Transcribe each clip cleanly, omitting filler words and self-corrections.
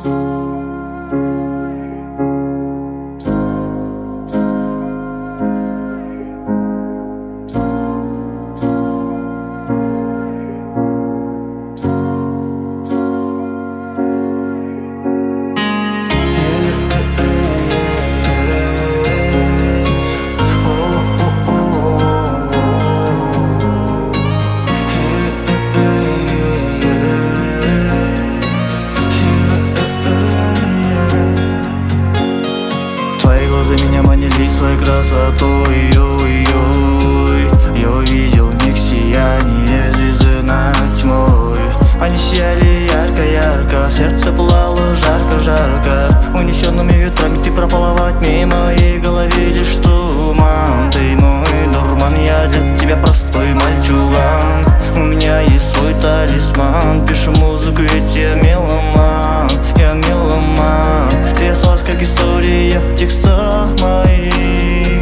Меня манили своей красотой, ой-ой-ой. Я увидел в них сияние звезды над тьмой. Они сияли ярко-ярко, сердце пылало жарко-жарко. Унесенными ветрами ты пропала во тьме, в моей голове лишь туман. Ты мой дурман, я для тебя простой мальчуган. У меня есть свой талисман, пишу музыку, ведь я меломан. Я меломан, ты осталась как история в текстах моих.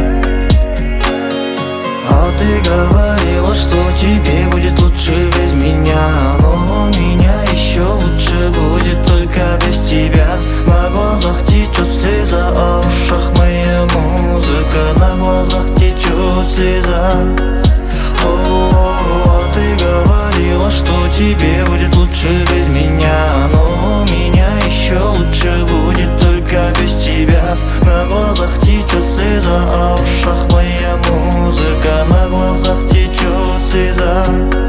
А ты говорила, что тебе будет лучше без меня, но у меня еще лучше будет только без тебя. На глазах течет слеза, а в ушах моя музыка. На глазах течет слеза. А ты говорила, что тебе будет лучше без меня, но у меня еще лучше будет только без тебя. На глазах течет слеза, а в ушах моя музыка. На глазах течет слеза.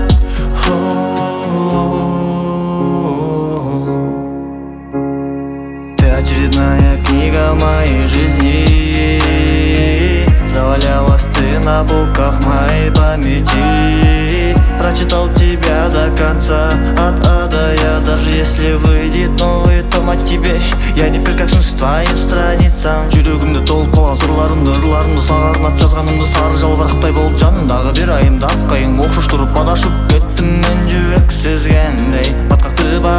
Ты очередная книга моей жизни. Завалялась ты на полках моей памяти. Прочитал тебя до конца, от А до Я. Даже если выйдет новый том о тебе, я не прикоснусь к твоим страницам. Жүрегімді толып қала сырларымды, ырларымды саған арнап жазғанымды. Сары жалбырақтай болып жанымдағы бір айымды аққайың оқшаштырып адашып кеттім мен жүрек сезгендей. Батқақты